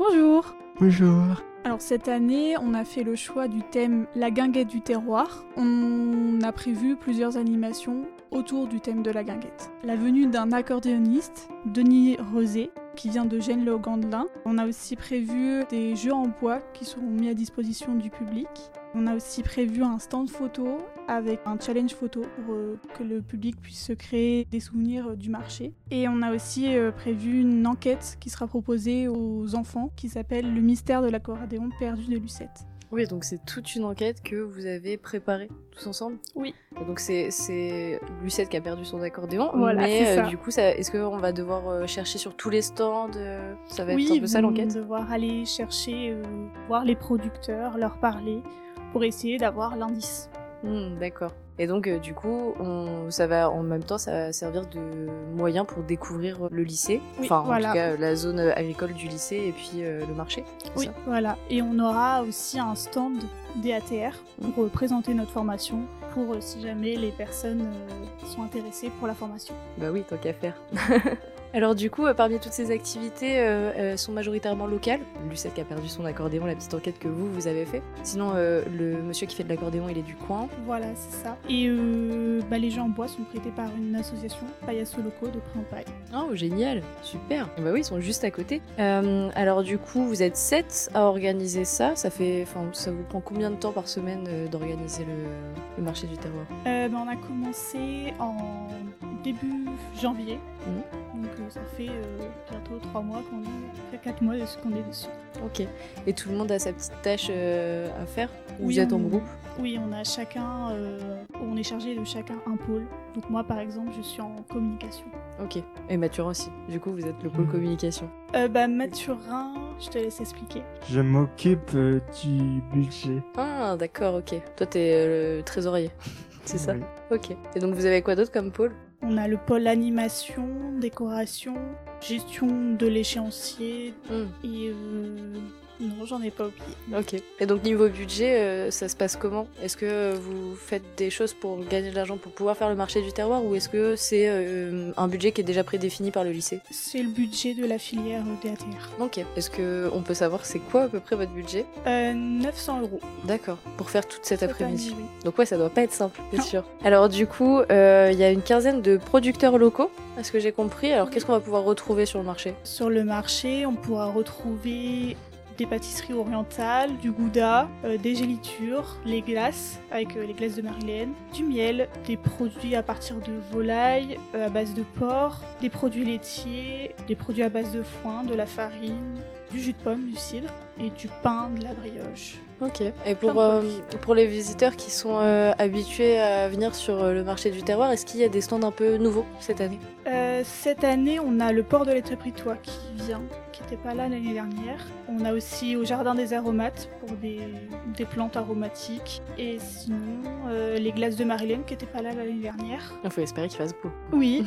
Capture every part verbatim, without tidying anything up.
Bonjour. Bonjour. Alors cette année, on a fait le choix du thème La guinguette du terroir. On a prévu plusieurs animations autour du thème de la guinguette. La venue d'un accordéoniste, Denis Rosé, qui vient de Gênes-le-Gandelin. On a aussi prévu des jeux en bois qui seront mis à disposition du public. On a aussi prévu un stand photo avec un challenge photo pour euh, que le public puisse se créer des souvenirs euh, du marché. Et on a aussi euh, prévu une enquête qui sera proposée aux enfants qui s'appelle Le mystère de l'accordéon perdu de Lucette. Oui, donc c'est toute une enquête que vous avez préparée tous ensemble. Oui. Et donc c'est, c'est Lucette qui a perdu son accordéon, voilà, mais c'est euh, ça. du coup, ça, est-ce qu'on va devoir euh, chercher sur tous les stands euh, Ça va oui, être un peu ça l'enquête. Oui, devoir aller chercher, euh, voir les producteurs, leur parler, pour essayer d'avoir l'indice. Mmh, d'accord. Et donc, euh, du coup, on, ça va en même temps, ça va servir de moyen pour découvrir le lycée. Oui, enfin, voilà. en tout cas, la zone agricole du lycée et puis euh, le marché. Oui, ça voilà. Et on aura aussi un stand D A T R pour euh, présenter notre formation, pour euh, si jamais les personnes euh, sont intéressées pour la formation. Bah oui, tant qu'à faire. Alors du coup, euh, parmi toutes ces activités, euh, elles sont majoritairement locales. Lucette qui a perdu son accordéon, la petite enquête que vous, vous avez fait. Sinon, euh, le monsieur qui fait de l'accordéon, il est du coin. Voilà, c'est ça. Et euh, bah, les jeux en bois sont prêtés par une association, Payasso Locaux de Pré-en-Paille. Oh, génial, super. Et bah oui, ils sont juste à côté. Euh, alors du coup, vous êtes sept à organiser ça. Ça fait, enfin, ça vous prend combien de temps par semaine euh, d'organiser le, le marché du terroir? euh, bah, On a commencé en début janvier. Mmh. Donc euh, ça fait euh, bientôt trois mois qu'on est, ça fait quatre mois qu'on est dessus. Ok. Et tout le monde a sa petite tâche euh, à faire? Ou Oui, vous êtes on... en groupe? Oui, on a chacun, euh, on est chargé de chacun un pôle. Donc moi par exemple, je suis en communication. Ok. Et Mathurin aussi. Du coup, vous êtes le pôle communication. Euh, bah Mathurin, je te laisse expliquer. Je m'occupe euh, du budget. Ah, d'accord, ok. Toi, t'es euh, le trésorier. C'est ça? Oui. Ok. Et donc, vous avez quoi d'autre comme pôle? On a le pôle animation, décoration, gestion de l'échéancier Mm. et euh... non, j'en ai pas oublié. Ok. Et donc, niveau budget, euh, ça se passe comment? Est-ce que vous faites des choses pour gagner de l'argent pour pouvoir faire le marché du terroir ou est-ce que c'est euh, un budget qui est déjà prédéfini par le lycée? C'est le budget de la filière D A T R. Ok. Est-ce qu'on peut savoir c'est quoi à peu près votre budget? Euh, neuf cents euros. D'accord. Pour faire toute cette, Cette après-midi. année, oui. Donc ouais, ça doit pas être simple, c'est Non. sûr. Alors du coup, il euh, y a une quinzaine de producteurs locaux, à ce que j'ai compris. Alors qu'est-ce qu'on va pouvoir retrouver sur le marché? Sur le marché, on pourra retrouver des pâtisseries orientales, du gouda, euh, des gélitures, les glaces avec euh, les glaces de Marilène, du miel, des produits à partir de volaille, euh, à base de porc, des produits laitiers, des produits à base de foin, de la farine, du jus de pomme, du cidre et du pain, de la brioche. Ok. Et pour, Plein de euh, produits. pour les visiteurs qui sont euh, habitués à venir sur euh, le marché du terroir, est-ce qu'il y a des stands un peu nouveaux cette année? Euh, cette année, on a le port de l'Étrepritois qui vient, qui n'était pas là l'année dernière. On a aussi au Jardin des Aromates pour des, des plantes aromatiques. Et sinon, euh, les glaces de Marilène qui n'étaient pas là l'année dernière. Il faut espérer qu'il fasse beau. Oui.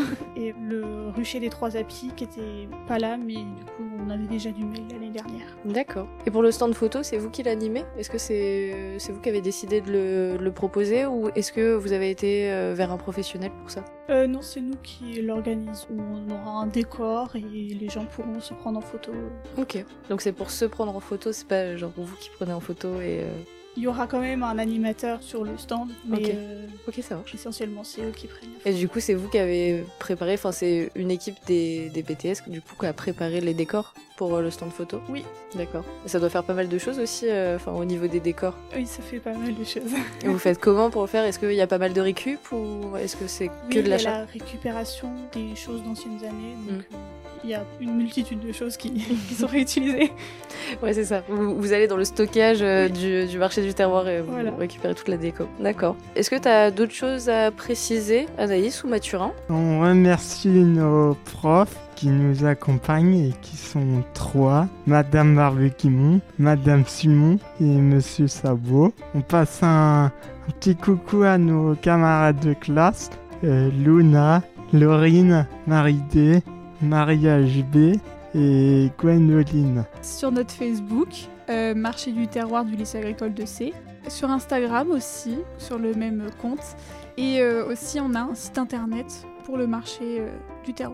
Et le rucher des Trois Apis qui était pas là, mais du coup, on avait déjà du mail l'année dernière. D'accord. Et pour le stand photo, c'est vous qui l'animez? Est-ce que c'est c'est vous qui avez décidé de le, de le proposer ou est-ce que vous avez été euh, vers un professionnel pour ça? Euh, non, c'est nous qui l'organisons. On aura un décor et les gens pourront se prendre en photo. Ok. Donc c'est pour se prendre en photo, c'est pas genre vous qui prenez en photo et... Euh... Il y aura quand même un animateur sur le stand, mais Ok. euh, Ok, ça marche. essentiellement c'est eux qui prennent. Et du coup, c'est vous qui avez préparé, enfin c'est une équipe des, des B T S du coup qui a préparé les décors pour euh, le stand photo? Oui. D'accord. Et ça doit faire pas mal de choses aussi, euh, enfin au niveau des décors. Oui, ça fait pas mal de choses. Et vous faites comment pour le faire? Est-ce qu'il y a pas mal de récup ou est-ce que c'est que Oui, de il y a l'achat? la récupération des choses d'anciennes années, donc Mm. euh, il y a une multitude de choses qui, qui sont réutilisées. Ouais, c'est ça. Vous, vous allez dans le stockage euh, Oui. du, du marché du terroir et vous Voilà. récupérez toute la déco. D'accord. Est-ce que tu as d'autres choses à préciser, Anaïs ou Mathurin? On remercie nos profs qui nous accompagnent et qui sont trois. Madame Barbequimon, Madame Simon et Monsieur Sabot. On passe un, un petit coucou à nos camarades de classe. Euh, Luna, Laurine, Marie-D, Maria H B et Gwendoline. Sur notre Facebook, euh, Marché du terroir du lycée agricole de C. Sur Instagram aussi, sur le même compte. Et euh, aussi, on a un site internet pour le marché euh, du terroir.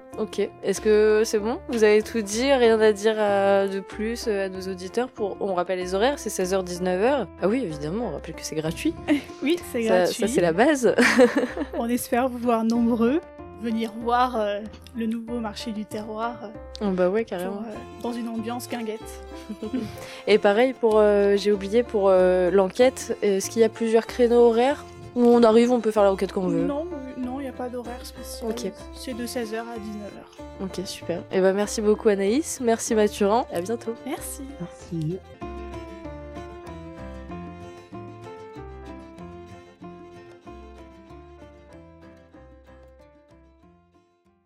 Ok. Est-ce que c'est bon? Vous avez tout dit, rien à dire à- de plus euh, à nos auditeurs pour... On rappelle les horaires, c'est seize heures dix-neuf heures. Ah oui, évidemment, on rappelle que c'est gratuit. Oui, c'est Ça, gratuit. ça, c'est la base. On espère vous voir nombreux, venir voir euh, le nouveau marché du terroir euh, Oh, bah ouais, pour, carrément. euh, dans une ambiance guinguette. Et pareil, pour, euh, j'ai oublié pour euh, l'enquête, est-ce qu'il y a plusieurs créneaux horaires? Où on arrive, on peut faire l'enquête quand on veut. Non, il n'y a pas d'horaire spécial. Ok. C'est de seize heures à dix-neuf heures. Ok, super. Et bah merci beaucoup Anaïs, merci Mathurin, à bientôt. Merci. Merci.